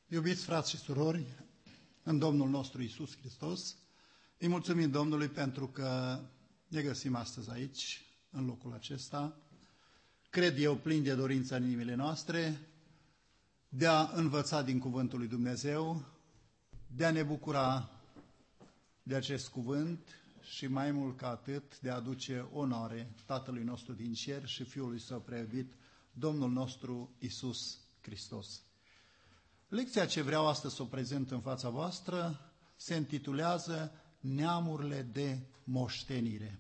Iubiți frați și surori, în Domnul nostru Iisus Hristos, îi mulțumim Domnului pentru că ne găsim astăzi aici, în locul acesta, cred eu, plin de dorință în inimile noastre, de a învăța din Cuvântul lui Dumnezeu, de a ne bucura de acest cuvânt și mai mult ca atât, de a aduce onoare Tatălui nostru din cer și Fiului Său preiubit, Domnul nostru Iisus Hristos. Lecția ce vreau astăzi să o prezint în fața voastră se intitulează Neamurile de moștenire.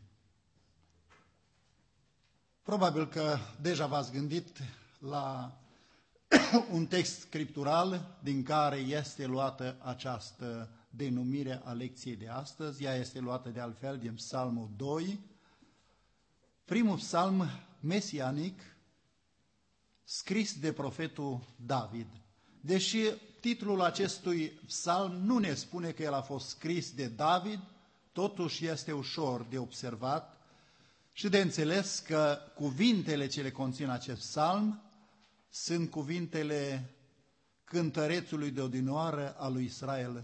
Probabil că deja v-ați gândit la un text scriptural din care este luată această denumire a lecției de astăzi. Ea este luată de altfel din Psalmul 2, primul psalm mesianic scris de profetul David. Deși titlul acestui psalm nu ne spune că el a fost scris de David, totuși este ușor de observat și de înțeles că cuvintele ce le conțin acest psalm sunt cuvintele cântărețului de odinioară al lui Israel,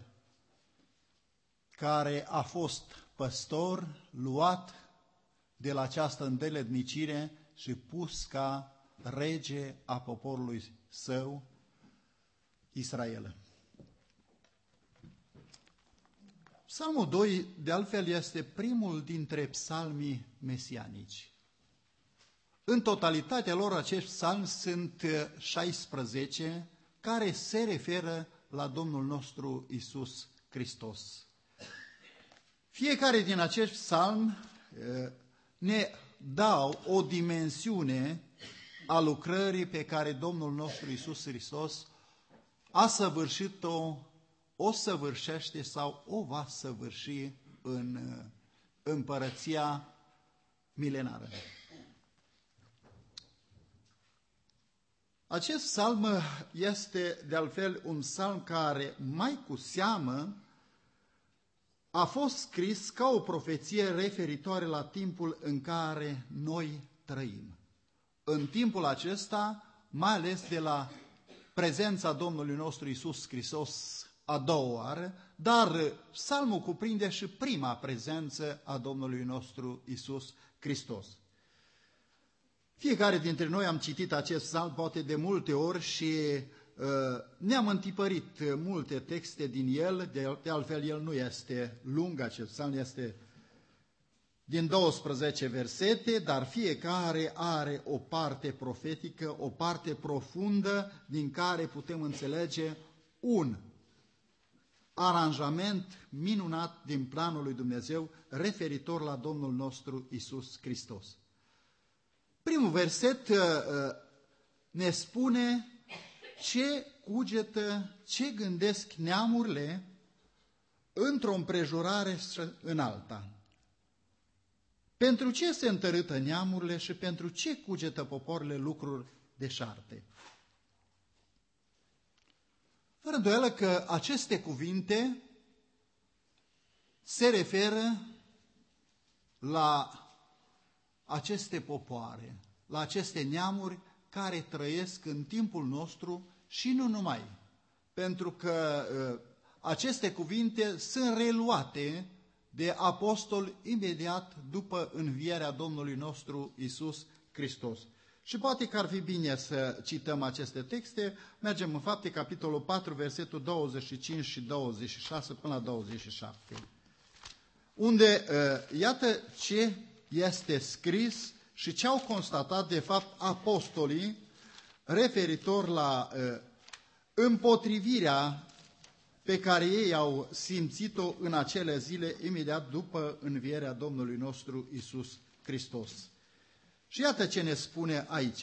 care a fost păstor, luat de la această îndeletnicire și pus ca rege a poporului său, Israel. Psalmul 2, de altfel, este primul dintre psalmii mesianici. În totalitatea lor, acești psalmi sunt 16, care se referă la Domnul nostru Iisus Hristos. Fiecare din acești psalmi ne dau o dimensiune a lucrării pe care Domnul nostru Iisus Hristos a săvârșit-o, o săvârșește sau o va săvârși în împărăția milenară. Acest psalm este, de altfel, un psalm care, mai cu seamă, a fost scris ca o profeție referitoare la timpul în care noi trăim. În timpul acesta, mai ales de la prezența Domnului nostru Iisus Hristos a doua oară, dar psalmul cuprinde și prima prezență a Domnului nostru Iisus Hristos. Fiecare dintre noi am citit acest psalm poate de multe ori și ne-am întipărit multe texte din el, de altfel el nu este lung, acest psalm este din 12 versete, dar fiecare are o parte profetică, o parte profundă din care putem înțelege un aranjament minunat din planul lui Dumnezeu referitor la Domnul nostru Iisus Hristos. Primul verset ne spune ce cugetă, ce gândesc neamurile într-o împrejurare în alta. Pentru ce se întărâtă neamurile și pentru ce cugetă poporile lucruri deșarte? Fără îndoială că aceste cuvinte se referă la aceste popoare, la aceste neamuri care trăiesc în timpul nostru și nu numai. Pentru că aceste cuvinte sunt reluate de apostol imediat după învierea Domnului nostru Iisus Hristos. Și poate că ar fi bine să cităm aceste texte. Mergem în Fapte, capitolul 4, versetul 25 și 26 până la 27. Unde iată ce este scris și ce au constatat de fapt apostolii referitor la împotrivirea pe care ei au simțit-o în acele zile imediat după învierea Domnului nostru Iisus Hristos. Și iată ce ne spune aici.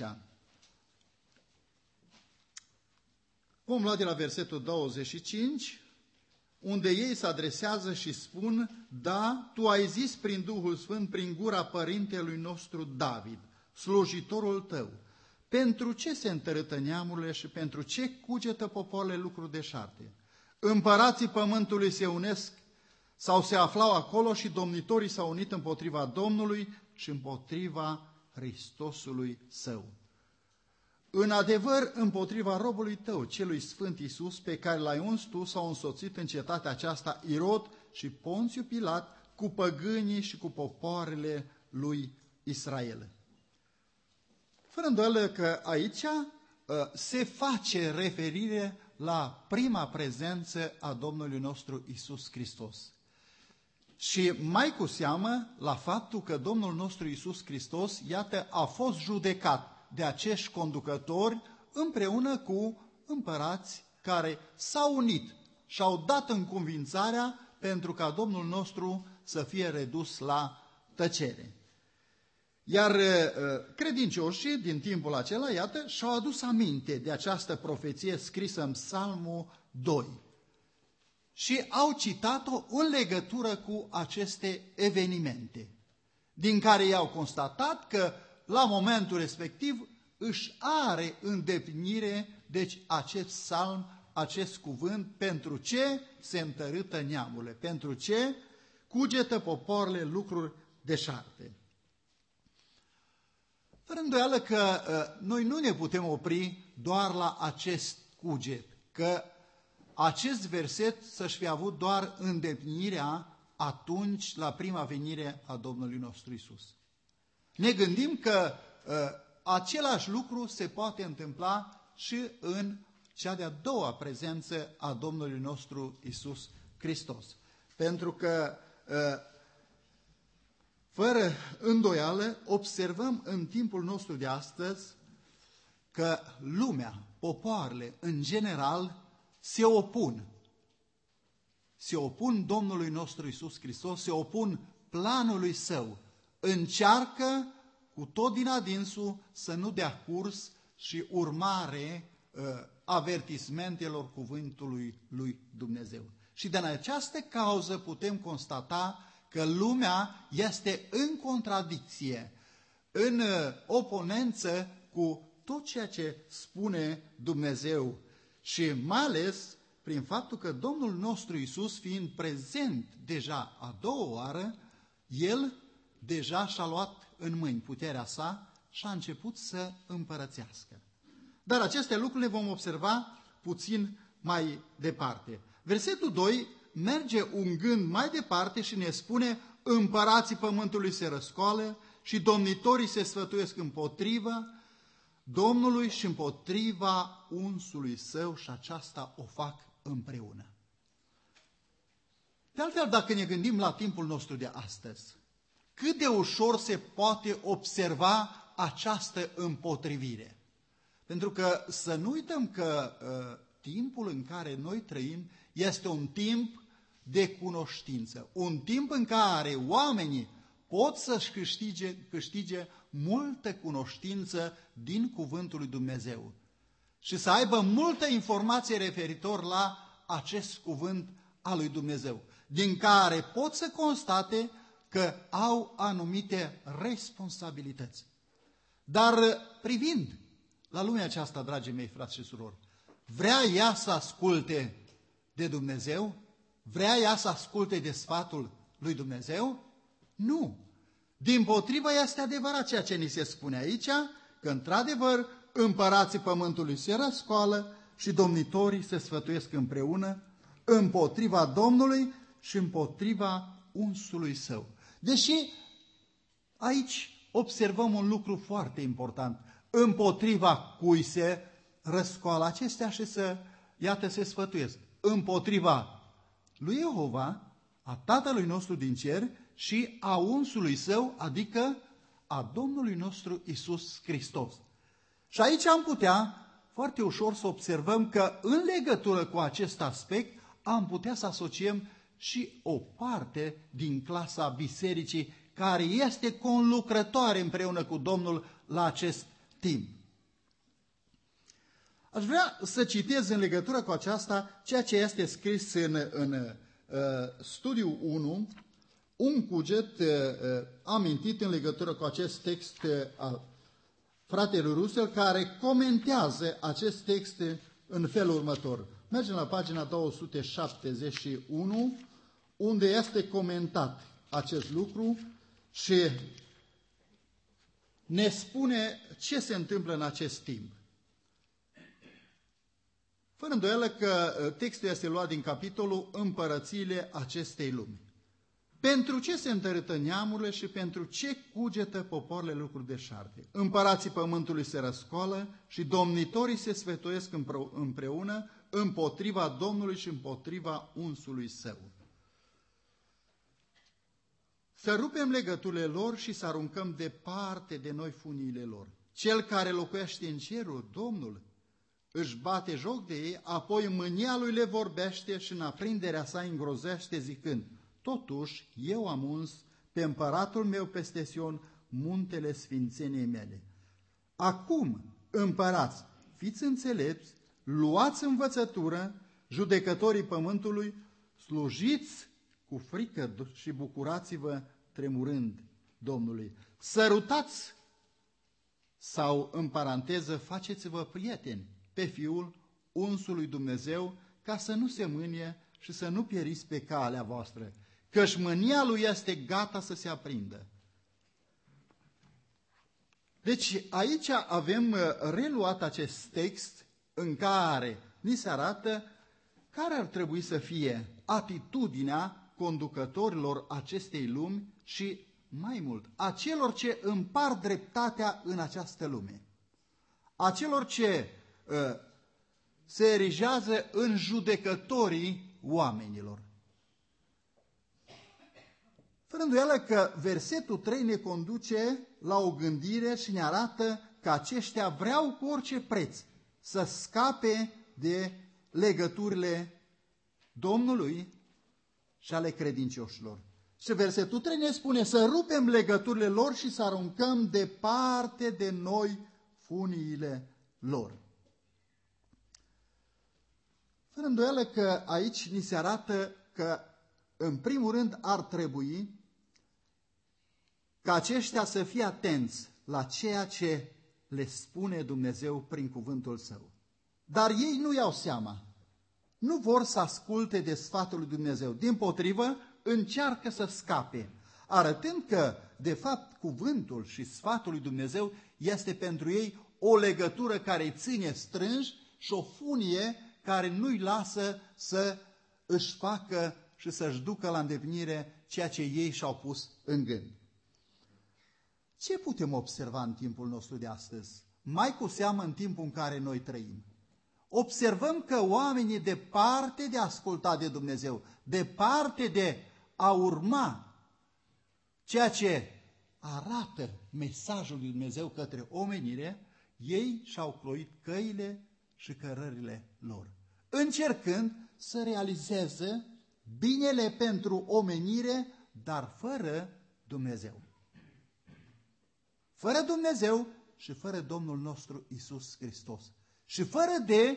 Vom lua de la versetul 25, unde ei se adresează și spun: da, tu ai zis prin Duhul Sfânt, prin gura părintelui nostru David, slujitorul tău, pentru ce se întărâtă neamurile și pentru ce cugetă popoarele lucruri deșarte? Împărații pământului se unesc sau se aflau acolo și domnitorii s-au unit împotriva Domnului și împotriva Hristosului său. în adevăr, împotriva robului tău, celui sfânt Iisus, pe care l-ai uns tu, s-au însoțit în cetatea aceasta Irod și Ponțiu Pilat, cu păgânii și cu popoarele lui Israel. Fără îndoială că aici se face referire la prima prezență a Domnului nostru Iisus Hristos. Și mai cu seamă la faptul că Domnul nostru Iisus Hristos, iată, a fost judecat de acești conducători împreună cu împărați care s-au unit și au dat încuvințarea pentru ca Domnul nostru să fie redus la tăcere. Iar credincioșii din timpul acela, iată, și-au adus aminte de această profeție scrisă în Psalmul 2 și au citat-o în legătură cu aceste evenimente, din care i-au constatat că la momentul respectiv își are îndeplinire, deci acest psalm, acest cuvânt, pentru ce se întărâtă neamurile, pentru ce cugetă popoarele lucruri deșarte. Fără îndoială că noi nu ne putem opri doar la acest cuget, că acest verset să-și fi avut doar îndeplinirea atunci, la prima venire a Domnului nostru Iisus. Ne gândim că același lucru se poate întâmpla și în cea de-a doua prezență a Domnului nostru Iisus Hristos. Pentru că, fără îndoială, observăm în timpul nostru de astăzi că lumea, popoarele, în general, se opun. Se opun Domnului nostru Iisus Hristos, se opun planului Său. Încearcă cu tot din adinsul să nu dea curs și urmare avertismentelor cuvântului lui Dumnezeu. Și din această cauză putem constata că lumea este în contradicție, în oponență cu tot ceea ce spune Dumnezeu. Și mai ales prin faptul că Domnul nostru Iisus, fiind prezent deja a doua oară, El deja și-a luat în mâini puterea sa și a început să împărățească. Dar aceste lucruri le vom observa puțin mai departe. Versetul 2 merge un gând mai departe și ne spune: împărații pământului se răscoală și domnitorii se sfătuiesc împotriva Domnului și împotriva unsului Său și aceasta o fac împreună. De altfel, dacă ne gândim la timpul nostru de astăzi, cât de ușor se poate observa această împotrivire. Pentru că să nu uităm că timpul în care noi trăim este un timp de cunoștință, un timp în care oamenii pot să-și câștige multă cunoștință din cuvântul lui Dumnezeu și să aibă multă informație referitor la acest cuvânt al lui Dumnezeu, din care pot să constate că au anumite responsabilități. Dar privind la lumea aceasta, dragii mei frați și surori, vrea ea să asculte de Dumnezeu? Vrea ea să asculte de sfatul lui Dumnezeu? Nu. Dimpotrivă, este adevărat ceea ce ni se spune aici, că într-adevăr împărații pământului se răscoală și domnitorii se sfătuiesc împreună împotriva Domnului și împotriva unsului Său. Deși aici observăm un lucru foarte important. Împotriva cui se răscoală acestea și se sfătuiesc? Împotriva lui Jehova, a Tatălui nostru din cer și a unsului Său, adică a Domnului nostru Iisus Hristos. Și aici am putea foarte ușor să observăm că în legătură cu acest aspect am putea să asociem și o parte din clasa bisericii care este conlucrătoare împreună cu Domnul la acest timp. Aș vrea să citez în legătură cu aceasta ceea ce este scris în studiul 1, un cuget amintit în legătură cu acest text al fratelui Russell, care comentează acest text în felul următor. Mergem la pagina 271, unde este comentat acest lucru și ne spune ce se întâmplă în acest timp. Fără îndoială că textul este luat din capitolul Împărățiile acestei lumi. Pentru ce se întărâtă neamurile și pentru ce cugetă popoarele lucruri deșarte? Împărații pământului se răscoală și domnitorii se sfătuiesc împreună împotriva Domnului și împotriva unsului său. Să rupem legăturile lor și să aruncăm departe de noi funiile lor. Cel care locuiește în cerul, Domnul, își bate joc de ei, apoi în mânia lui le vorbește și în aprinderea sa îngrozește zicând: totuși, eu am uns pe împăratul meu peste Sion muntele sfințeniei mele. Acum, împărați, fiți înțelepți, luați învățătură, judecătorii pământului, slujiți cu frică și bucurați-vă tremurând Domnului. Sărutați sau, în paranteză, faceți-vă prieteni pe Fiul unsului Dumnezeu, ca să nu se mânie și să nu pieriți pe calea voastră, căci mânia lui este gata să se aprindă. Deci aici avem reluat acest text în care ni se arată care ar trebui să fie atitudinea conducătorilor acestei lumi și, mai mult, a celor ce împart dreptatea în această lume, a celor ce se erigează în judecătorii oamenilor. Fără îndoială că versetul 3 ne conduce la o gândire și ne arată că aceștia vreau cu orice preț să scape de legăturile Domnului și ale credincioșilor. Și versetul 3 ne spune să rupem legăturile lor și să aruncăm departe de noi funiile lor. Fără îndoială că aici ni se arată că, în primul rând, ar trebui ca aceștia să fie atenți la ceea ce le spune Dumnezeu prin cuvântul Său. Dar ei nu iau seama, nu vor să asculte de sfatul lui Dumnezeu. Dimpotrivă, încearcă să scape, arătând că, de fapt, cuvântul și sfatul lui Dumnezeu este pentru ei o legătură care îi ține strânși și o funie care nu-i lasă să își facă și să-și ducă la îndeplinire ceea ce ei și-au pus în gând. Ce putem observa în timpul nostru de astăzi? Mai cu seamă în timpul în care noi trăim. Observăm că oamenii, departe de a asculta de Dumnezeu, departe de a urma ceea ce arată mesajul lui Dumnezeu către omenire, ei și-au croit căile și cărările lor, încercând să realizeze binele pentru omenire, dar fără Dumnezeu. Fără Dumnezeu și fără Domnul nostru Iisus Hristos. Și fără de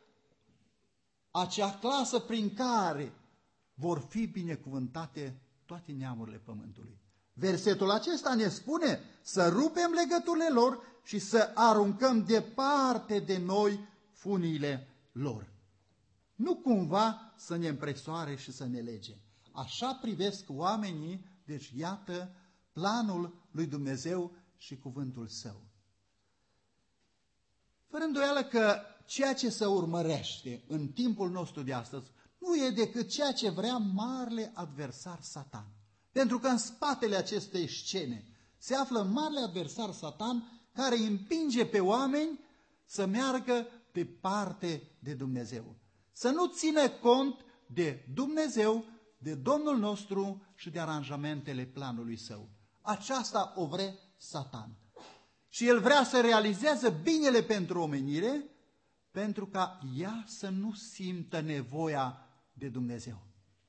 acea clasă prin care vor fi binecuvântate toate neamurile pământului. Versetul acesta ne spune să rupem legăturile lor și să aruncăm departe de noi funiile lor. Nu cumva să ne împresoare și să ne lege. Așa privesc oamenii, deci iată planul lui Dumnezeu și cuvântul Său. Fără îndoială că ceea ce se urmărește în timpul nostru de astăzi nu e decât ceea ce vrea marele adversar Satan. Pentru că în spatele acestei scene se află marele adversar Satan care îi împinge pe oameni să meargă departe de Dumnezeu. Să nu țină cont de Dumnezeu, de Domnul nostru și de aranjamentele planului Său. Aceasta o vrea Satan. Și el vrea să realizeze binele pentru omenire, pentru ca ea să nu simtă nevoia de Dumnezeu.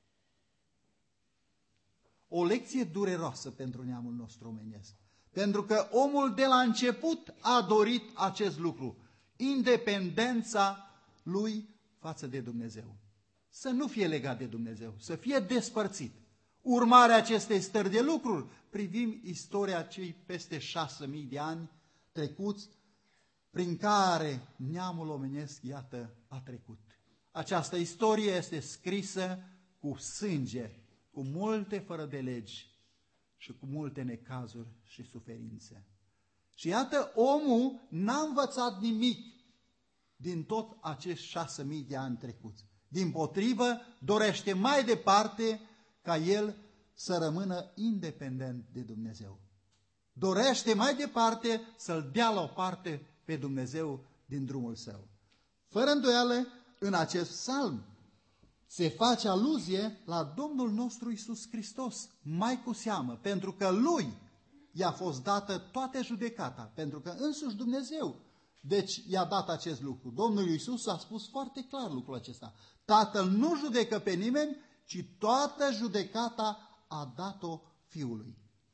O lecție dureroasă pentru neamul nostru omenesc. Pentru că omul de la început a dorit acest lucru. Independența lui față de Dumnezeu. Să nu fie legat de Dumnezeu, să fie despărțit. Urmarea acestei stări de lucruri, privim istoria cei peste 6.000 de ani trecuți, prin care neamul omenesc, iată, a trecut. Această istorie este scrisă cu sânge, cu multe fără de legi și cu multe necazuri și suferințe. Și iată, omul n-a învățat nimic din tot acești 6.000 de ani trecuți. Dimpotrivă, dorește mai departe ca el să rămână independent de Dumnezeu. Dorește mai departe să-l dea la o parte pe Dumnezeu din drumul său. Fără îndoială, în acest psalm se face aluzie la Domnul nostru Iisus Hristos, mai cu seamă, pentru că lui i-a fost dată toată judecata, pentru că însuși Dumnezeu, deci i-a dat acest lucru. Domnul Iisus a spus foarte clar lucrul acesta. Tatăl nu judecă pe nimeni, ci toată judecata a dat-o Fiului.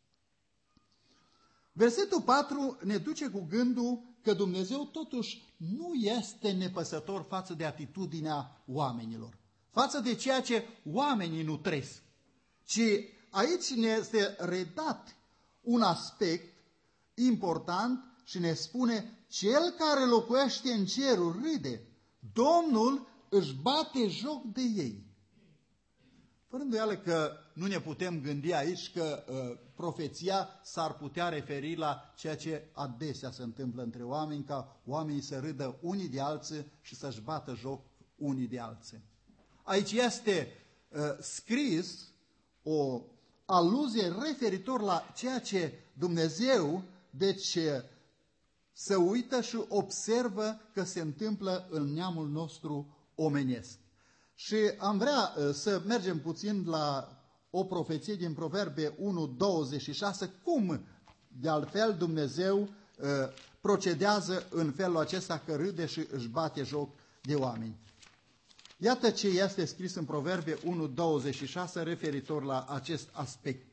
Versetul 4 ne duce cu gândul că Dumnezeu totuși nu este nepăsător față de atitudinea oamenilor, față de ceea ce oamenii nu trăiesc, ci aici ne este redat un aspect important și ne spune: cel care locuiește în cerul râde, Domnul își bate joc de ei. Fără îndoială că nu ne putem gândi aici că profeția s-ar putea referi la ceea ce adesea se întâmplă între oameni, ca oamenii să râdă unii de alții și să-și bată joc unii de alții. Aici este scris o aluzie referitor la ceea ce Dumnezeu, deci, se uită și observă că se întâmplă în neamul nostru omenesc. Și am vrea să mergem puțin la o profeție din Proverbe 1:26, cum de altfel Dumnezeu procedează în felul acesta, că râde și își bate joc de oameni. Iată ce este scris în Proverbe 1:26 referitor la acest aspect.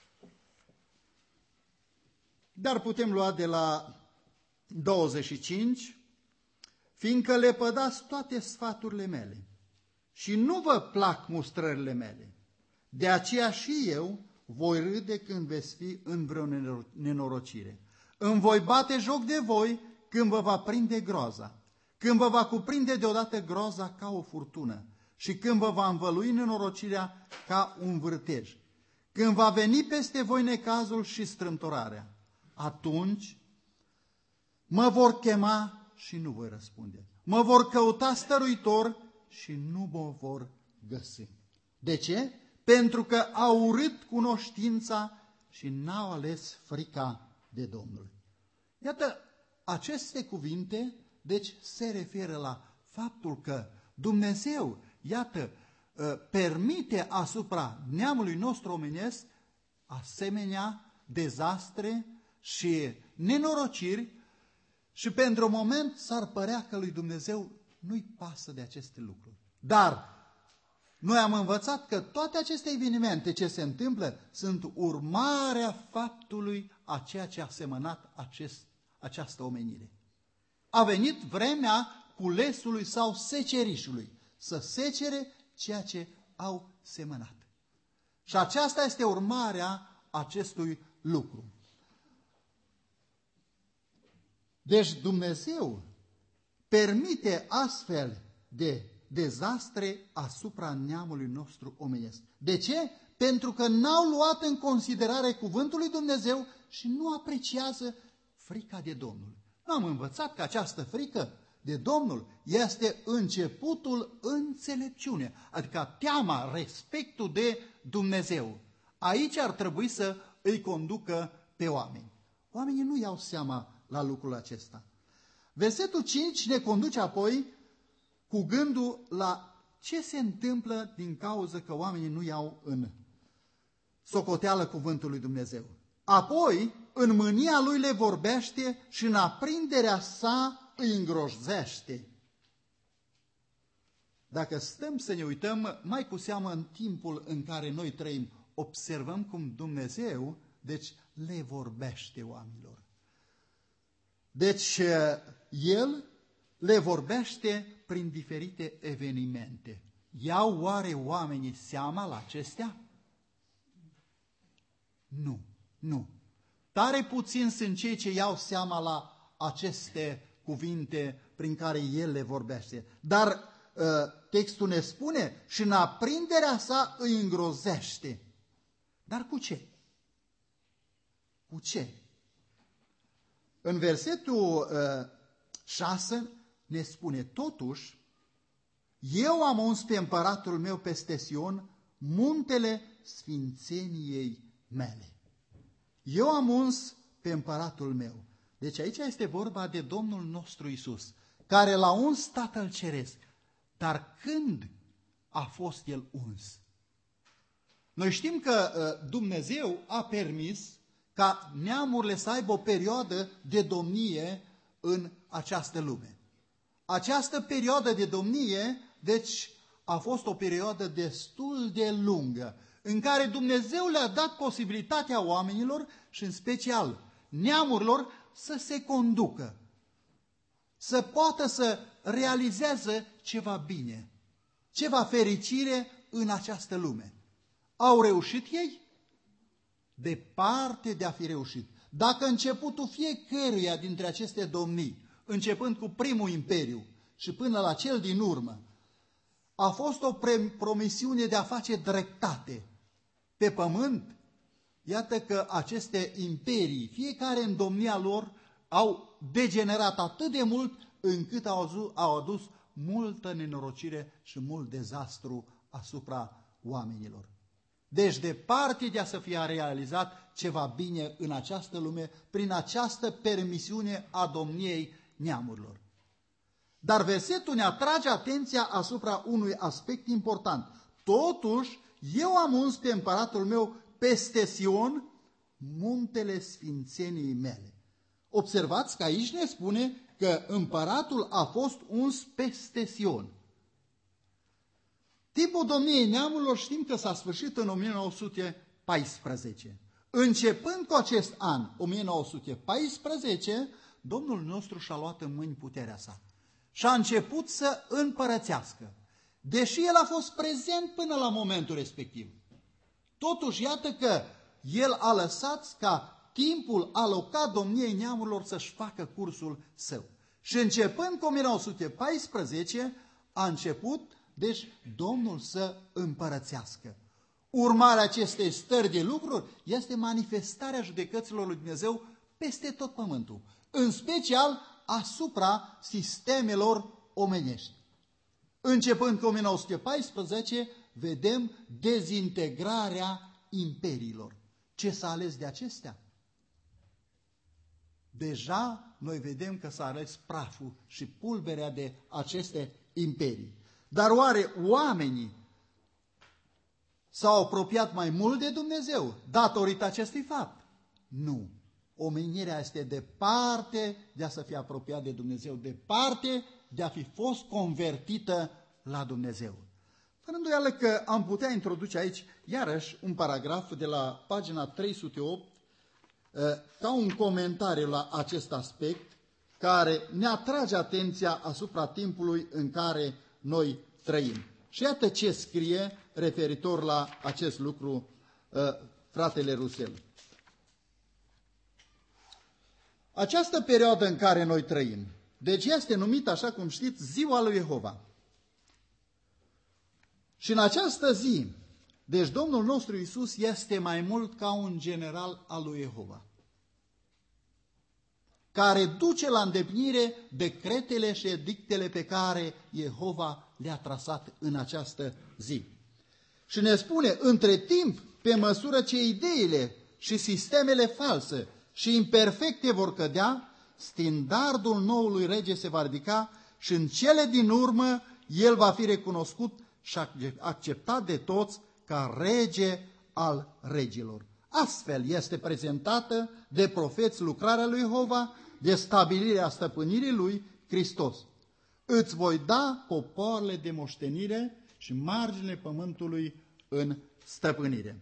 Dar putem lua de la 25, fiindcă lepădați toate sfaturile mele și nu vă plac mustrările mele, de aceea și eu voi râde când veți fi în vreo nenorocire. Îmi voi bate joc de voi când vă va prinde groaza, când vă va cuprinde deodată groaza ca o furtună și când vă va învălui nenorocirea ca un vârtej, când va veni peste voi necazul și strâmtorarea. Atunci mă vor chema și nu voi răspunde. Mă vor căuta stăruitor și nu mă vor găsi. De ce? Pentru că au urât cunoștința și n-au ales frica de Domnul. Iată, aceste cuvinte, deci, se referă la faptul că Dumnezeu, iată, permite asupra neamului nostru omenesc asemenea dezastre și nenorociri și pentru un moment s-ar părea că lui Dumnezeu nu-i pasă de aceste lucruri. Dar noi am învățat că toate aceste evenimente ce se întâmplă sunt urmarea faptului a ceea ce a semănat această omenire. A venit vremea culesului sau secerișului să secere ceea ce au semănat. Și aceasta este urmarea acestui lucru. Deci Dumnezeu permite astfel de dezastre asupra neamului nostru omenesc. De ce? Pentru că n-au luat în considerare cuvântul lui Dumnezeu și nu apreciază frica de Domnul. Am învățat că această frică de Domnul este începutul înțelepciunii, adică teama, respectul de Dumnezeu. Aici ar trebui să îi conducă pe oameni. Oamenii nu iau seama la lucrul acesta. Versetul 5 ne conduce apoi cu gândul la ce se întâmplă din cauza că oamenii nu iau în socoteală cuvântul lui Dumnezeu. Apoi, în mânia lui le vorbește și în aprinderea sa îi îngrozește. Dacă stăm să ne uităm, mai cu seamă în timpul în care noi trăim, observăm cum Dumnezeu, deci, le vorbește oamenilor. Deci, El le vorbește prin diferite evenimente. Iau oare oamenii seama la acestea? Nu, nu. Tare puțin sunt cei ce iau seama la aceste cuvinte prin care El le vorbește. Dar textul ne spune și în aprinderea sa îi îngrozește. Dar cu ce? Cu ce? În versetul 6 ne spune, totuși, eu am uns pe împăratul meu peste Sion, muntele sfințeniei mele. Eu am uns pe împăratul meu. Deci aici este vorba de Domnul nostru Iisus, care l-a uns Tatăl Ceresc. Dar când a fost el uns? Noi știm că Dumnezeu a permis ca neamurile să aibă o perioadă de domnie în această lume. Această perioadă de domnie, deci, a fost o perioadă destul de lungă, în care Dumnezeu le-a dat posibilitatea oamenilor și în special neamurilor să se conducă, să poată să realizeze ceva bine, ceva fericire în această lume. Au reușit ei? Departe de a fi reușit. Dacă începutul fiecăruia dintre aceste domnii, începând cu primul imperiu și până la cel din urmă, a fost o promisiune de a face dreptate pe pământ, iată că aceste imperii, fiecare în domnia lor, au degenerat atât de mult încât au adus multă nenorocire și mult dezastru asupra oamenilor. Deci, departe de a să fie realizat ceva bine în această lume, prin această permisiune a domniei neamurilor. Dar versetul ne atrage atenția asupra unui aspect important. Totuși, eu am uns pe împăratul meu peste Sion, muntele sfințeniei mele. Observați că aici ne spune că împăratul a fost uns peste Sion. Timpul domniei neamurilor știm că s-a sfârșit în 1914. Începând cu acest an, 1914, Domnul nostru și-a luat în mâini puterea sa și a început să împărățească. Deși el a fost prezent până la momentul respectiv, totuși iată că el a lăsat ca timpul alocat domniei neamurilor să-și facă cursul său. Și începând cu 1914, a început, deci, Domnul să împărățească. Urmarea acestei stări de lucruri este manifestarea judecăților lui Dumnezeu peste tot pământul, în special asupra sistemelor omenești. Începând cu 1914, vedem dezintegrarea imperiilor. Ce s-a ales de acestea? Deja noi vedem că s-a ales praful și pulberea de aceste imperii. Dar oare oamenii s-au apropiat mai mult de Dumnezeu datorită acestui fapt? Nu. Omenirea este departe de a se fi apropiat de Dumnezeu, departe de a fi fost convertită la Dumnezeu. Fără îndoială că am putea introduce aici iarăși un paragraf de la pagina 308 ca un comentariu la acest aspect care ne atrage atenția asupra timpului în care noi trăim. Și iată ce scrie referitor la acest lucru fratele Rusel. Această perioadă în care noi trăim, deci este numită, așa cum știți, Ziua lui Jehova. Și în această zi, deci Domnul nostru Iisus este mai mult ca un general al lui Jehova, care duce la îndeplinire decretele și edictele pe care Jehova le-a trasat în această zi. Și ne spune, între timp, pe măsură ce ideile și sistemele false și imperfecte vor cădea, standardul noului rege se va ridica și în cele din urmă el va fi recunoscut și acceptat de toți ca rege al regilor. Astfel este prezentată de profeți lucrarea lui Jehova de stabilirea stăpânirii lui Hristos. Îți voi da popoarele de moștenire și marginile pământului în stăpânire.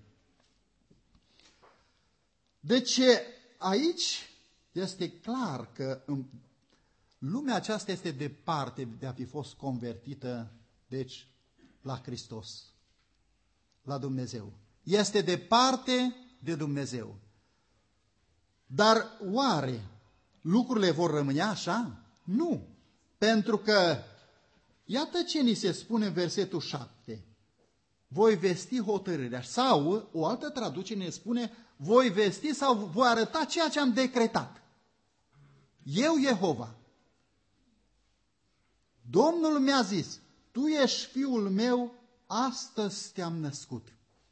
Deci aici este clar că lumea aceasta este departe de a fi fost convertită, deci, la Hristos, la Dumnezeu. Este departe de Dumnezeu. Dar oare lucrurile vor rămâne așa? Nu. Pentru că, iată ce ni se spune în versetul 7. Voi vesti hotărârea. Sau, o altă traducere ne spune, voi vesti sau voi arăta ceea ce am decretat. Eu, Jehova. Domnul mi-a zis, tu ești fiul meu, astăzi te-am născut.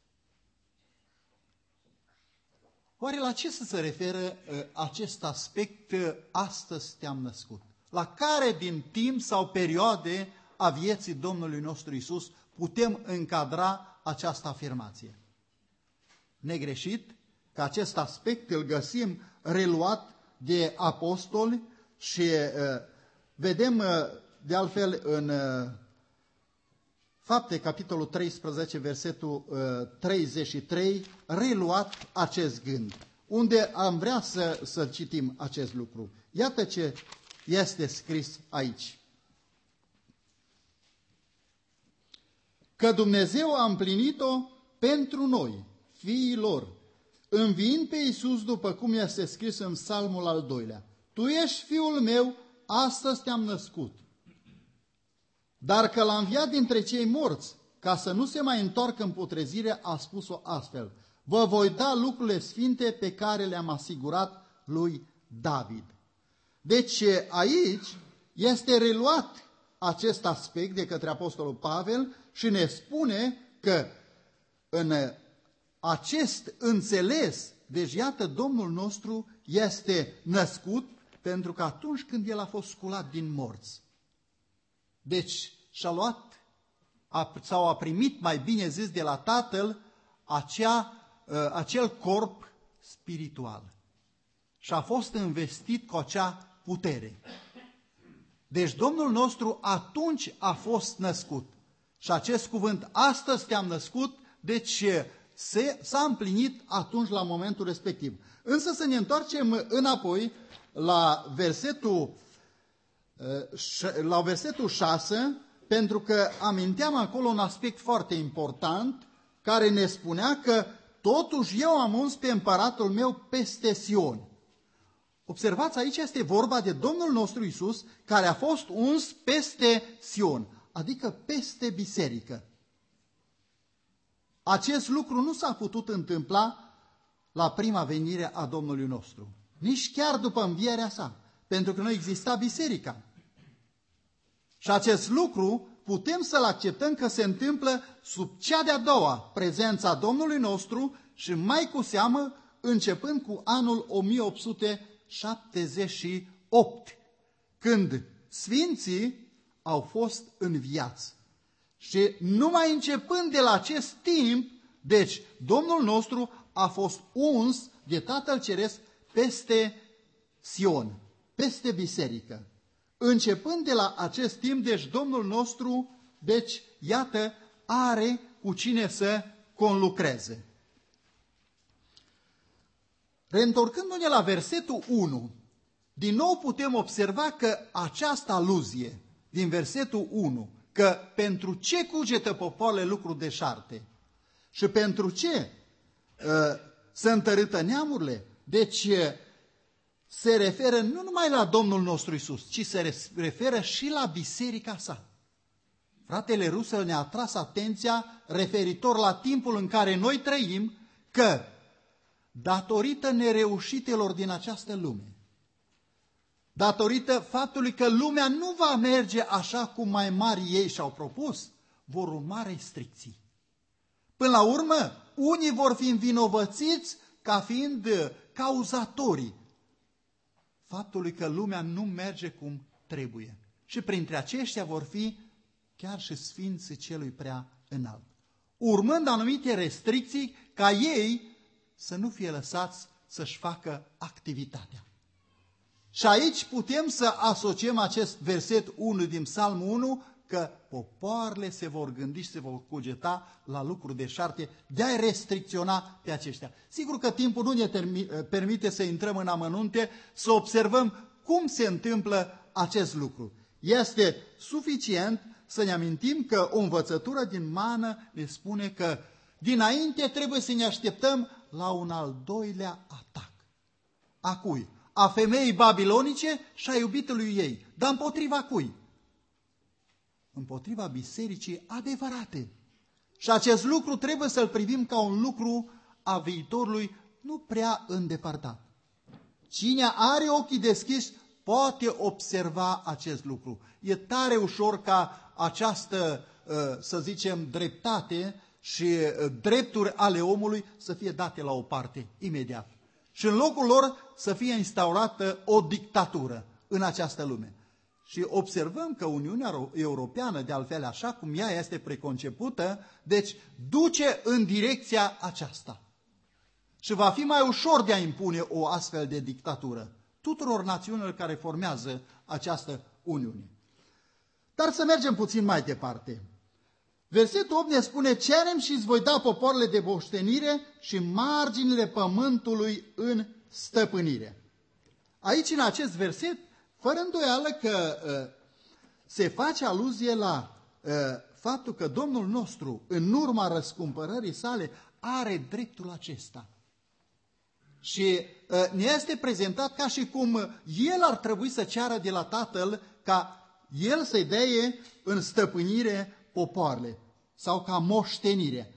Oare la ce să se referă acest aspect, astăzi te-am născut? La care din timp sau perioade a vieții Domnului nostru Iisus putem încadra această afirmație? Negreșit că acest aspect îl găsim reluat de apostoli și vedem de altfel în Fapte, capitolul 13, versetul 33, reluat acest gând, unde am vrea să citim acest lucru. Iată ce este scris aici. Că Dumnezeu a împlinit-o pentru noi, fiii lor, înviind pe Iisus după cum este scris în Psalmul al 2-lea. Tu ești fiul meu, astăzi te-am născut. Dar că l-a înviat dintre cei morți, ca să nu se mai întoarcă în putrezire, a spus-o astfel. Vă voi da lucrurile sfinte pe care le-am asigurat lui David. Deci aici este reluat acest aspect de către Apostolul Pavel și ne spune că în acest înțeles, deci iată Domnul nostru este născut pentru că atunci când El a fost sculat din morți. Deci și-a luat sau a primit, mai bine zis, de la Tatăl acel corp spiritual și a fost investit cu acea putere. Deci Domnul nostru atunci a fost născut și acest cuvânt, astăzi te-am născut, deci s-a împlinit atunci la momentul respectiv. Însă să ne întoarcem înapoi la versetul 6, pentru că aminteam acolo un aspect foarte important care ne spunea că totuși eu am uns pe împăratul meu peste Sion. Observați, aici este vorba de Domnul nostru Iisus care a fost uns peste Sion, adică peste biserică. Acest lucru nu s-a putut întâmpla la prima venire a Domnului nostru, nici chiar după învierea sa, pentru că nu exista biserica. Și acest lucru putem să-l acceptăm că se întâmplă sub cea de-a doua prezența Domnului nostru și mai cu seamă începând cu anul 1878, când sfinții au fost înviați. Și numai începând de la acest timp, deci Domnul nostru a fost uns de Tatăl Ceresc peste Sion, peste biserică. Începând de la acest timp, deci Domnul nostru, deci iată, are cu cine să conlucreze. Reîntorcându-ne la versetul 1, din nou putem observa că această aluzie din versetul 1, că pentru ce cugetă popoarele lucruri deșarte și pentru ce se întărâtă neamurile, deci se referă nu numai la Domnul nostru Iisus, ci se referă și la biserica sa. Fratele Russell ne-a atras atenția referitor la timpul în care noi trăim, că datorită nereușitelor din această lume, datorită faptului că lumea nu va merge așa cum mai mari ei și-au propus, vor urma restricții. Până la urmă, unii vor fi învinovățiți ca fiind cauzatorii faptului că lumea nu merge cum trebuie. Și printre aceștia vor fi chiar și sfinții celui prea înalt. Urmând anumite restricții ca ei să nu fie lăsați să-și facă activitatea. Și aici putem să asociem acest verset 1 din Psalmul 1, că popoarele se vor gândi și se vor cugeta la lucruri deșarte, de a restricționa pe aceștia. Sigur că timpul nu ne permite să intrăm în amănunte, să observăm cum se întâmplă acest lucru. Este suficient să ne amintim că o învățătură din mană ne spune că dinainte trebuie să ne așteptăm la un al doilea atac. A cui? A femeii babilonice și a iubitului ei. Dar împotriva cui? Împotriva bisericii adevărate. Și acest lucru trebuie să-l privim ca un lucru a viitorului nu prea îndepărtat. Cine are ochii deschiși poate observa acest lucru. E tare ușor ca această, să zicem, dreptate și drepturi ale omului să fie date la o parte imediat. Și în locul lor să fie instaurată o dictatură în această lume. Și observăm că Uniunea Europeană, de altfel așa cum ea este preconcepută, deci duce în direcția aceasta. Și va fi mai ușor de a impune o astfel de dictatură tuturor națiunilor care formează această Uniune. Dar să mergem puțin mai departe. Versetul 8 ne spune: cerem și îți voi da popoarele de moștenire și marginile pământului în stăpânire. Aici, în acest verset, fără îndoială că se face aluzie la faptul că Domnul nostru, în urma răscumpărării sale, are dreptul acesta. Și ne este prezentat ca și cum el ar trebui să ceară de la Tatăl ca el să-i dea în stăpânire popoarele sau ca moștenire.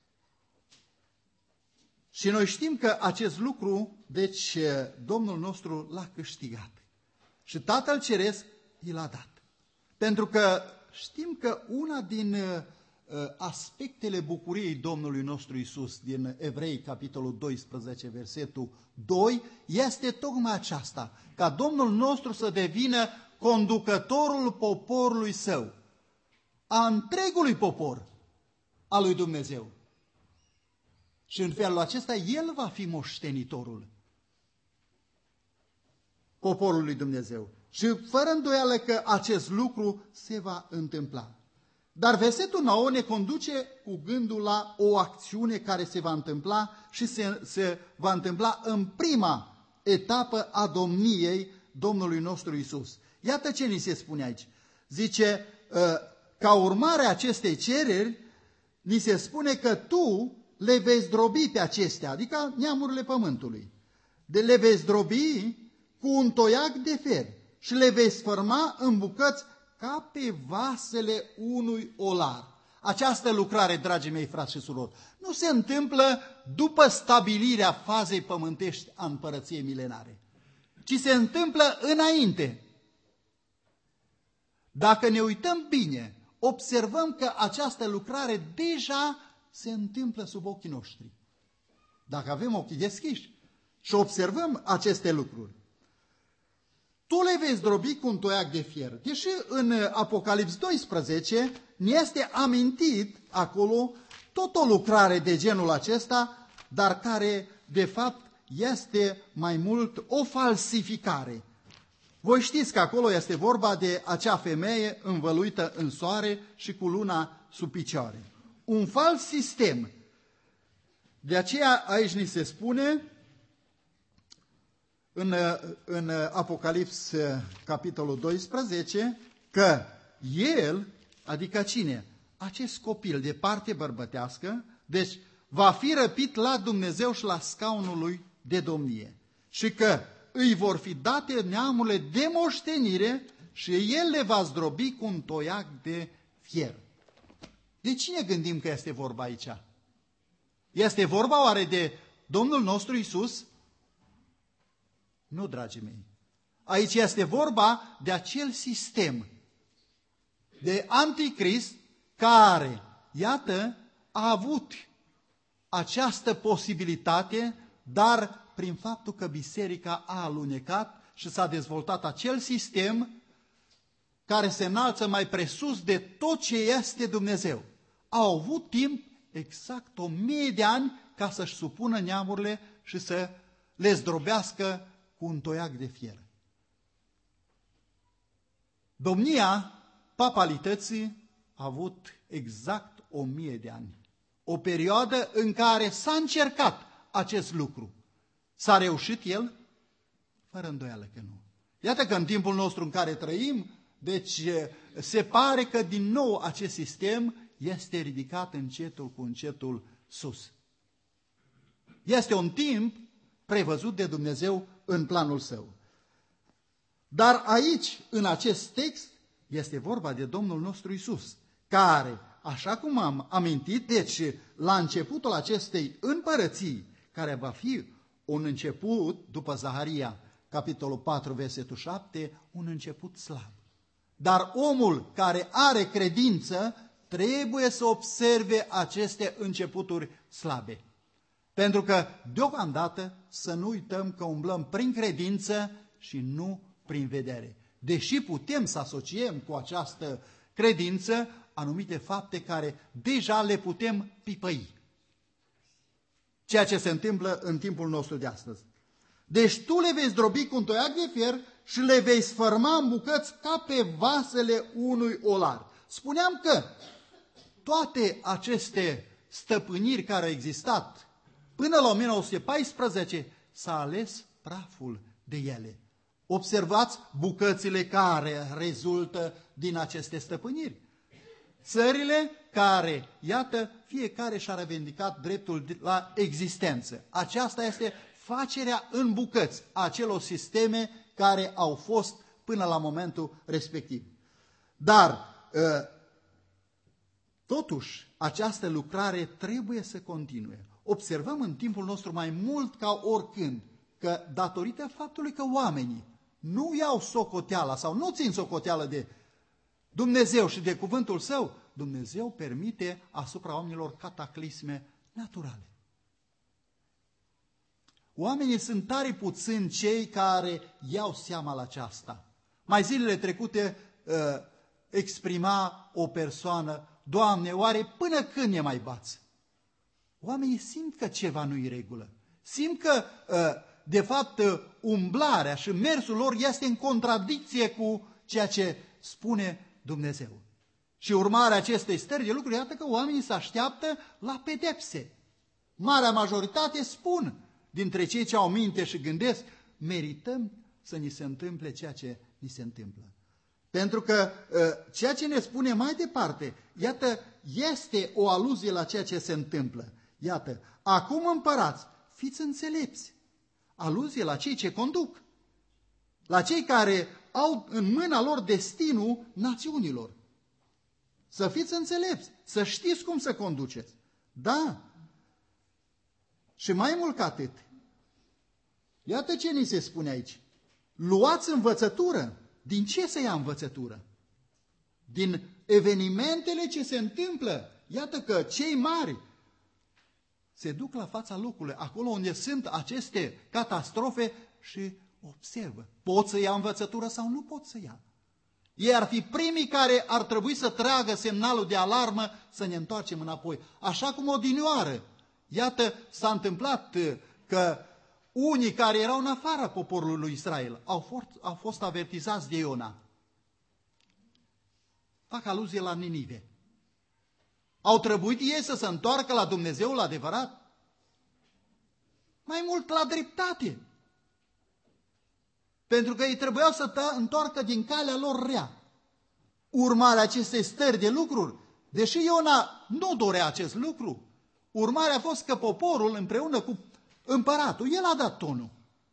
Și noi știm că acest lucru, deci, Domnul nostru l-a câștigat. Și Tatăl Ceresc i l-a dat. Pentru că știm că una din aspectele bucuriei Domnului nostru Iisus din Evrei, capitolul 12, versetul 2, este tocmai aceasta, ca Domnul nostru să devină conducătorul poporului său, a întregului popor al lui Dumnezeu. Și în felul acesta el va fi moștenitorul poporului lui Dumnezeu. Și fără îndoială că acest lucru se va întâmpla. Dar versetul 9 ne conduce cu gândul la o acțiune care se va întâmpla și se va întâmpla în prima etapă a domniei Domnului nostru Iisus. Iată ce ni se spune aici. Zice, ca urmare a acestei cereri, ni se spune că tu le vei zdrobi pe acestea, adică neamurile pământului. Le vei zdrobi cu un toiac de fer și le vei sfărma în bucăți ca pe vasele unui olar. Această lucrare, dragii mei frați și surori, nu se întâmplă după stabilirea fazei pământești a împărăției milenare, ci se întâmplă înainte. Dacă ne uităm bine, observăm că această lucrare deja se întâmplă sub ochii noștri. Dacă avem ochii deschiși și observăm aceste lucruri. Tu le vei zdrobi cu un toiac de fier. Deși în Apocalips 12 ne este amintit acolo tot o lucrare de genul acesta, dar care de fapt este mai mult o falsificare. Voi știți că acolo este vorba de acea femeie învăluită în soare și cu luna sub picioare. Un fals sistem. De aceea aici ni se spune în Apocalips, capitolul 12, că el, adică cine? Acest copil de parte bărbătească, deci va fi răpit la Dumnezeu și la scaunul lui de domnie. Și că îi vor fi date neamurile de moștenire și el le va zdrobi cu un toiac de fier. De cine gândim că este vorba aici? Este vorba oare de Domnul nostru Iisus? Nu, dragii mei. Aici este vorba de acel sistem de anticrist care, iată, a avut această posibilitate, dar prin faptul că biserica a alunecat și s-a dezvoltat acel sistem care se înalță mai presus de tot ce este Dumnezeu. Au avut timp exact 1000 de ani ca să-și supună neamurile și să le zdrobească cu un toiac de fier. Domnia papalității a avut exact 1000 de ani. O perioadă în care s-a încercat acest lucru. S-a reușit el? Fără îndoială că nu. Iată că în timpul nostru în care trăim, deci se pare că din nou acest sistem este ridicat încetul cu încetul sus. Este un timp prevăzut de Dumnezeu în planul său. Dar aici, în acest text, este vorba de Domnul nostru Iisus, care, așa cum am amintit, deci la începutul acestei împărății, care va fi un început, după Zaharia, capitolul 4, versetul 7, un început slab. Dar omul care are credință trebuie să observe aceste începuturi slabe. Pentru că, deocamdată, să nu uităm că umblăm prin credință și nu prin vedere. Deși putem să asociem cu această credință anumite fapte care deja le putem pipăi. Ceea ce se întâmplă în timpul nostru de astăzi. Deci tu le vei zdrobi cu un toiac de fier și le vei sfărma în bucăți ca pe vasele unui olar. Spuneam că toate aceste stăpâniri care au existat până la 1914 s-a ales praful de ele. Observați bucățile care rezultă din aceste stăpâniri. Țările care, iată, fiecare și-a revendicat dreptul la existență. Aceasta este facerea în bucăți a acelor sisteme care au fost până la momentul respectiv. Dar, totuși, această lucrare trebuie să continue. Observăm în timpul nostru mai mult ca oricând că, datorită faptului că oamenii nu iau socoteala sau nu țin socoteală de Dumnezeu și de cuvântul Său, Dumnezeu permite asupra oamenilor cataclisme naturale. Oamenii sunt tare puțini cei care iau seama la aceasta. Mai zilele trecute exprima o persoană: Doamne, oare până când ne mai bați? Oamenii simt că ceva nu-i regulă. Simt că, de fapt, umblarea și mersul lor este în contradicție cu ceea ce spune Dumnezeu. Și urmarea acestei stări de lucruri, iată că oamenii se așteaptă la pedepse. Marea majoritate spun, dintre cei ce au minte și gândesc, merităm să ni se întâmple ceea ce ni se întâmplă. Pentru că ceea ce ne spune mai departe, iată, este o aluzie la ceea ce se întâmplă. Iată, acum împărați, fiți înțelepți. Aluzie la cei ce conduc, la cei care au în mâna lor destinul națiunilor. Să fiți înțelepți, să știți cum să conduceți. Da. Și mai mult ca atât, iată ce ni se spune aici. Luați învățătură. Din ce să ia învățătură? Din evenimentele ce se întâmplă. Iată că cei mari se duc la fața locului, acolo unde sunt aceste catastrofe și observă. Pot să ia învățătură sau nu pot să ia? Ei ar fi primii care ar trebui să tragă semnalul de alarmă să ne întoarcem înapoi. Așa cum odinioară. Iată, s-a întâmplat că unii care erau în afara poporului lui Israel au fost avertizați de Iona. Fac aluzie la Ninive. Au trebuit ei să se întoarcă la Dumnezeul adevărat? Mai mult la dreptate. Pentru că ei trebuiau să întoarcă din calea lor rea. Urmarea acestei stări de lucruri, deși Iona nu dorea acest lucru, urmarea a fost că poporul împreună cu împăratul, el a dat tonul.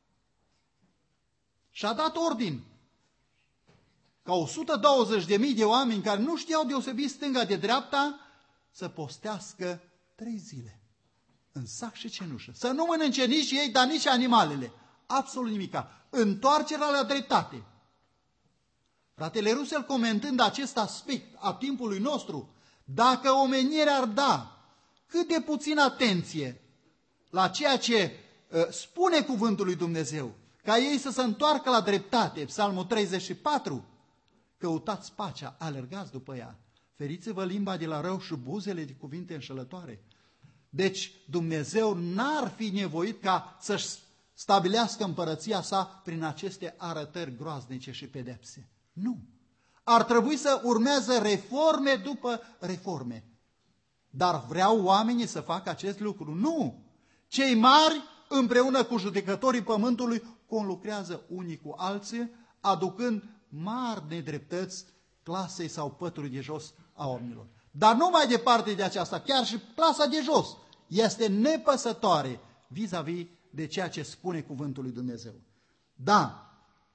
Și a dat ordin ca 120.000 de oameni care nu știau deosebi stânga de dreapta să postească 3 zile în sac și cenușă. Să nu mănânce nici ei, dar nici animalele. Absolut nimica. Întoarcerea la dreptate. Fratele Russell, comentând acest aspect a timpului nostru, dacă omenirea ar da cât de puțin atenție la ceea ce spune cuvântul lui Dumnezeu, ca ei să se întoarcă la dreptate, Psalmul 34, căutați pacea, alergați după ea, feriți-vă limba de la rău și buzele de cuvinte înșelătoare. Deci Dumnezeu n-ar fi nevoit ca să-și stabilească împărăția sa prin aceste arătări groaznice și pedepse. Nu. Ar trebui să urmeze reforme după reforme. Dar vreau oamenii să facă acest lucru? Nu. Cei mari, împreună cu judecătorii pământului, conlucrează unii cu alții, aducând mari nedreptăți clasei sau pătului de jos a oamenilor. Dar nu mai departe de aceasta, chiar și clasa de jos este nepăsătoare vis-a-vis de ceea ce spune cuvântul lui Dumnezeu. Da.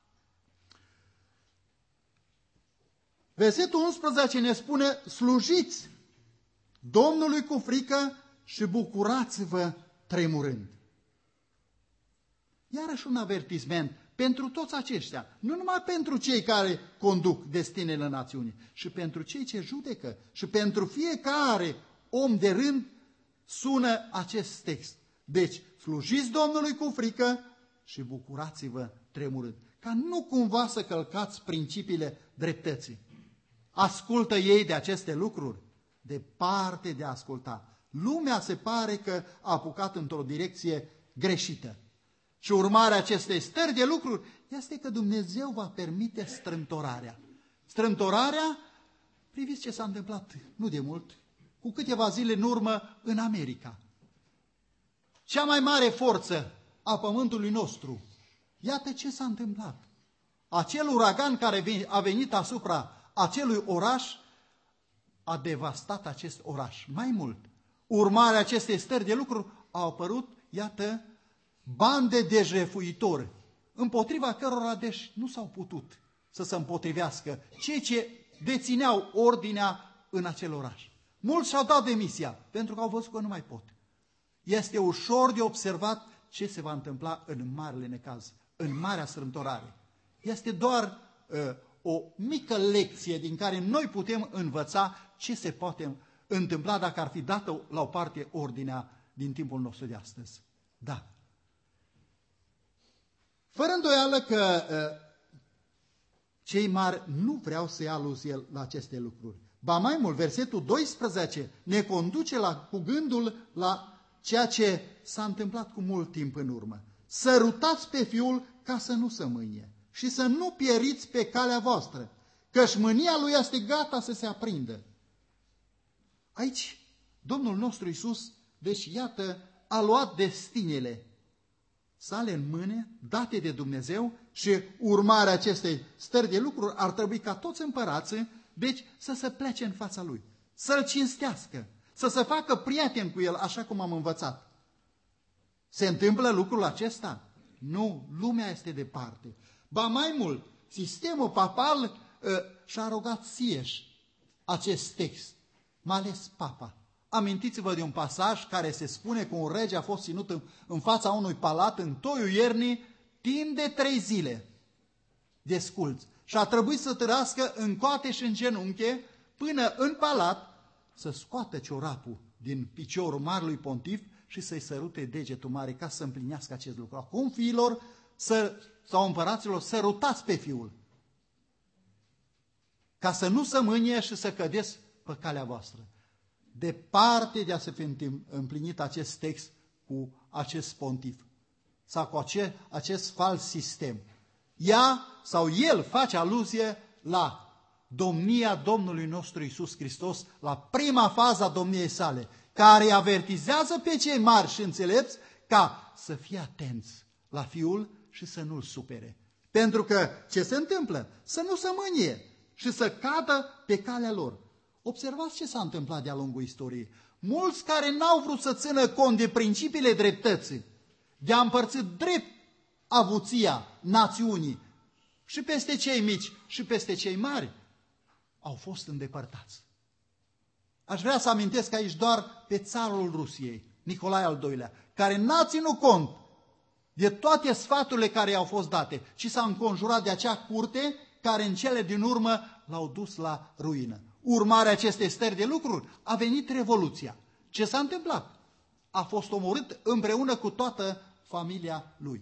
Versetul 11 ne spune: slujiți Domnului cu frică și bucurați-vă tremurând. Iarăși un avertisment pentru toți aceștia, nu numai pentru cei care conduc destinele națiunii, și pentru cei ce judecă, și pentru fiecare om de rând sună acest text. Deci, slujiți Domnului cu frică și bucurați-vă tremurând, ca nu cumva să călcați principiile dreptății. Ascultă ei de aceste lucruri? Departe de a asculta. Lumea se pare că a apucat într-o direcție greșită. Și urmarea acestei stări de lucruri este că Dumnezeu va permite strâmtorarea. Strâmtorarea, priviți ce s-a întâmplat nu de mult, cu câteva zile în urmă în America. Cea mai mare forță a pământului nostru. Iată ce s-a întâmplat. Acel uragan care a venit asupra acelui oraș a devastat acest oraș. Mai mult, urmarea acestei stări de lucruri au apărut, iată, bande de jefuitori, împotriva cărora deci nu s-au putut să se împotrivească cei ce dețineau ordinea în acel oraș. Mulți și-au dat demisia, pentru că au văzut că nu mai pot. Este ușor de observat ce se va întâmpla în marele necaz, în marea strâmtorare. Este doar o mică lecție din care noi putem învăța ce se poate întâmpla dacă ar fi dată la o parte ordinea din timpul nostru de astăzi. Da. Fără îndoială că cei mari nu vreau să ia aluzie la aceste lucruri. Ba mai mult, versetul 12 ne conduce cu gândul la ceea ce s-a întâmplat cu mult timp în urmă. Sărutați pe Fiul ca să nu se mânie și să nu pieriți pe calea voastră, căci mânia Lui este gata să se aprindă. Aici, Domnul nostru Iisus, deci iată, a luat destinele sale în mâne, date de Dumnezeu, și urmarea acestei stări de lucruri ar trebui ca toți împărații, deci, să se plece în fața Lui, să-L cinstească, să se facă prieten cu El, așa cum am învățat. Se întâmplă lucrul acesta? Nu, lumea este departe. Ba mai mult, sistemul papal și-a arogat sieși acest text, mai ales papa. Amintiți-vă de un pasaj care se spune că un rege a fost ținut în fața unui palat în toiul iernii timp de 3 zile de sculți și a trebuit să trăiască în coate și în genunche până în palat să scoată ciorapul din piciorul marelui pontif și să-i sărute degetul mare ca să împlinească acest lucru. Acum, fiilor sau împăraților, sărutați pe Fiul ca să nu se mânie și să cădeți pe calea voastră. Departe de a se fi împlinit acest text cu acest pontif sau cu acest fals sistem. Ea sau el face aluzie la domnia Domnului nostru Iisus Hristos, la prima fază a domniei sale, care avertizează pe cei mari și înțelepți ca să fie atenți la Fiul și să nu-L supere. Pentru că ce se întâmplă? Să nu se mânie și să cadă pe calea lor. Observați ce s-a întâmplat de-a lungul istoriei. Mulți care n-au vrut să țină cont de principiile dreptății, de a împărți drept avuția națiunii și peste cei mici și peste cei mari, au fost îndepărtați. Aș vrea să amintesc aici doar pe țarul Rusiei, Nicolae al II-lea, care n-a ținut cont de toate sfaturile care i-au fost date, ci s-a înconjurat de acea curte care în cele din urmă l-au dus la ruină. Urmarea acestei stări de lucruri a venit Revoluția. Ce s-a întâmplat? A fost omorât împreună cu toată familia lui.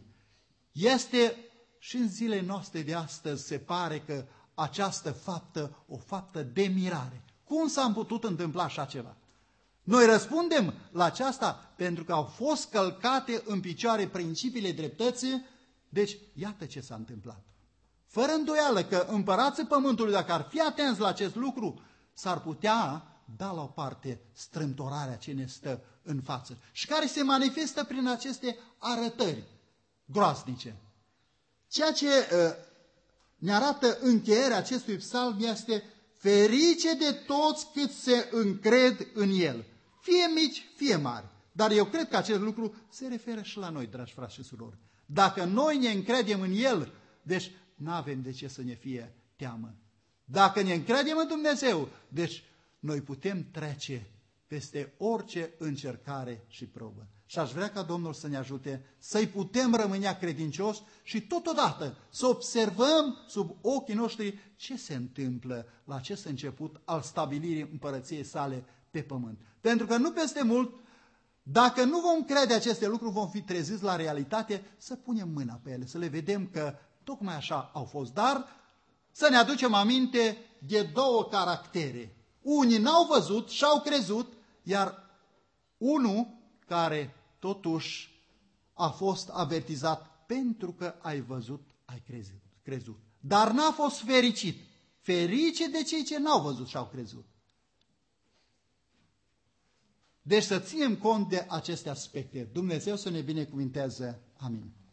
Este și în zilele noastre de astăzi se pare că această faptă, o faptă de mirare. Cum s-a putut întâmpla așa ceva? Noi răspundem la aceasta pentru că au fost călcate în picioare principiile dreptății, deci iată ce s-a întâmplat. Fără îndoială că împărații pământului, dacă ar fi atenți la acest lucru, s-ar putea da la o parte strâmtorarea ce ne stă în față și care se manifestă prin aceste arătări groaznice. Ceea ce ne arată încheierea acestui psalm este: ferice de toți cât se încred în el, fie mici, fie mari. Dar eu cred că acest lucru se referă și la noi, dragi frați și surori. Dacă noi ne încredem în el, deci nu avem de ce să ne fie teamă. Dacă ne încredem în Dumnezeu, deci noi putem trece peste orice încercare și probă. Și aș vrea ca Domnul să ne ajute să-i putem rămâne credincioși și totodată să observăm sub ochii noștri ce se întâmplă la acest început al stabilirii împărăției sale pe pământ. Pentru că nu peste mult, dacă nu vom crede aceste lucruri, vom fi treziți la realitate, să punem mâna pe ele, să le vedem că tocmai așa au fost. Dar să ne aducem aminte de două caractere. Unii n-au văzut și-au crezut, iar unul care totuși a fost avertizat, pentru că ai văzut, ai crezut. Dar n-a fost fericit. Fericit de cei ce n-au văzut și-au crezut. Deci să ținem cont de aceste aspecte. Dumnezeu să ne binecuvinteze. Amin.